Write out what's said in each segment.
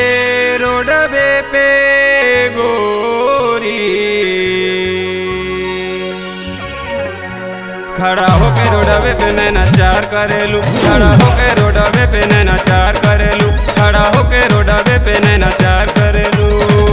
Roadway पे गोरी, खड़ा होके रोडवे पे नैना चार करेलू, खड़ा होके रोडवे पे नैना चार करेलू, खड़ा होके रोडवे पे नैना चार करेलू।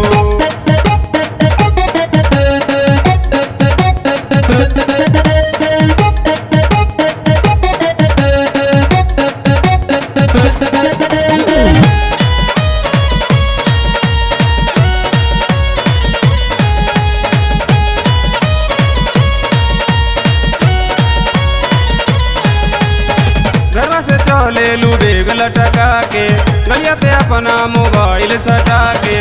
घरवा से चलेलू बेग लटका के, गलिया पे अपना मोबाइल सटा के।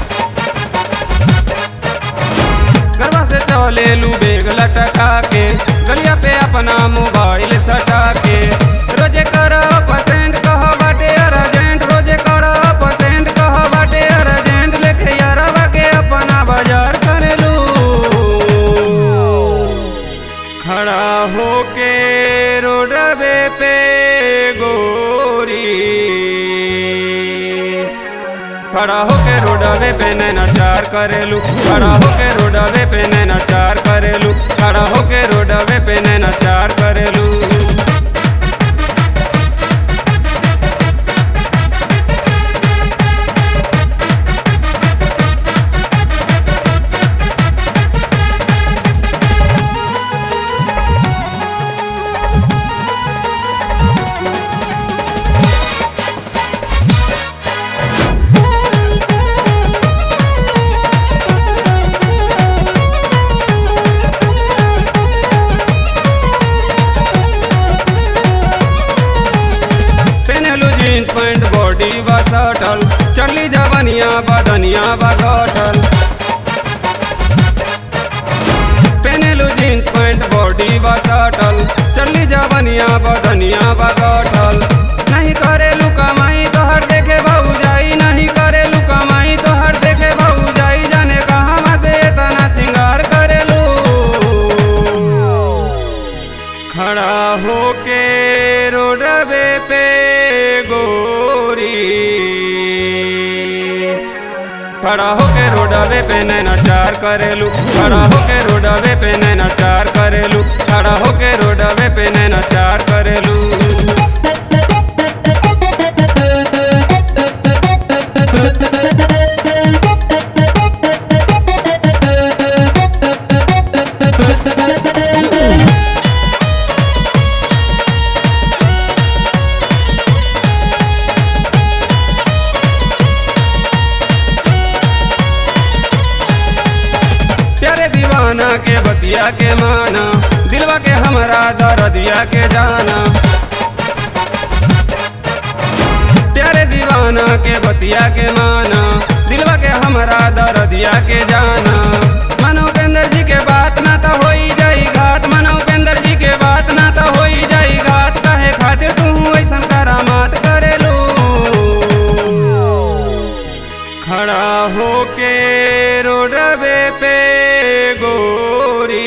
घरवा से चलेलू बेग लटका के, गलिया पे अपना मोबाइल सटा के। रोजे कर पसेंट कह बाटे अर्जेंट, रोजे कर पसेंट कह बाटे अर्जेंट, लेके यारवा के अपना बाजार करेलू। खड़ा होके रोडवे पे गोरी, खड़ा होके रोडवे पे नैना चार करेलू, खड़ा होके रोडवे पे नैना चार करेलू, खड़ा होके रोडवे पे नैना चार करेलू। जीन्स पैंट बॉडी बा सटल, चढ़ली जवनिया बदनिया बा गठल। पहनेलू जीन्स पैंट बॉडी बा सटल, चढ़ली जवनिया बदनिया बा गठल। नहीं करेलू कमाई तो हर देखे भाऊ जाई, नहीं करेलू कमाई तो हर देखे भाऊ जाई, जाने कहाँ से इतना सिंगार करेलू। खड़ा होके रोडवे पे गोरी, खड़ा होके रोडवे पे नैना चार करेलू, खड़ा होके रोडवे पे नैना चार करेलू, खड़ा होके रोडवे पे नैना चार करेलू। प्यारे दीवाना के बतिया के माना, दिलवा के हमरा दर्दिया के जाना। प्यारे दीवाना के बतिया के माना, दिलवा के हमरा दर्दिया के जाना। मनो उपेंद्र जी के बात ना तो होई जाई घात, मनो उपेंद्र जी के बात ना तो होई जाई घात, काहे खातिर तू ऐसन करामात करेलू। खड़ा होके रोडवे पे गोरी,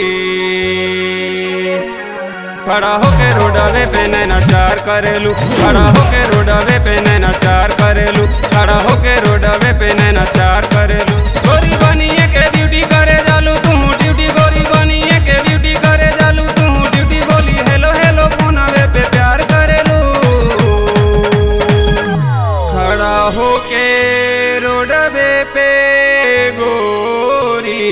खड़ा होके रोडवे पे नैना चार करेलू, खड़ा होके रोडवे पे नैना चार करेलू, खड़ा होके रोडवे पे नैना चार करेलू। गोरी बनिए के ड्यूटी करे जालू तू ड्यूटी, गोरी बनिए के ड्यूटी करे जालू तू ड्यूटी, बोली हेलो हेलो फोनवे पे प्यार करेलू। खड़ा होके रोडवे पे गोरी,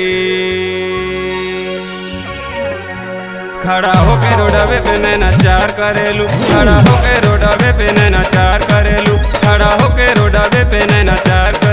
खड़ा होके रोडवे पे नैना चार करेलू, खड़ा होके रोडवे पे नैना चार करेलू, खड़ा होके रोडवे पे नैना चार करेलू।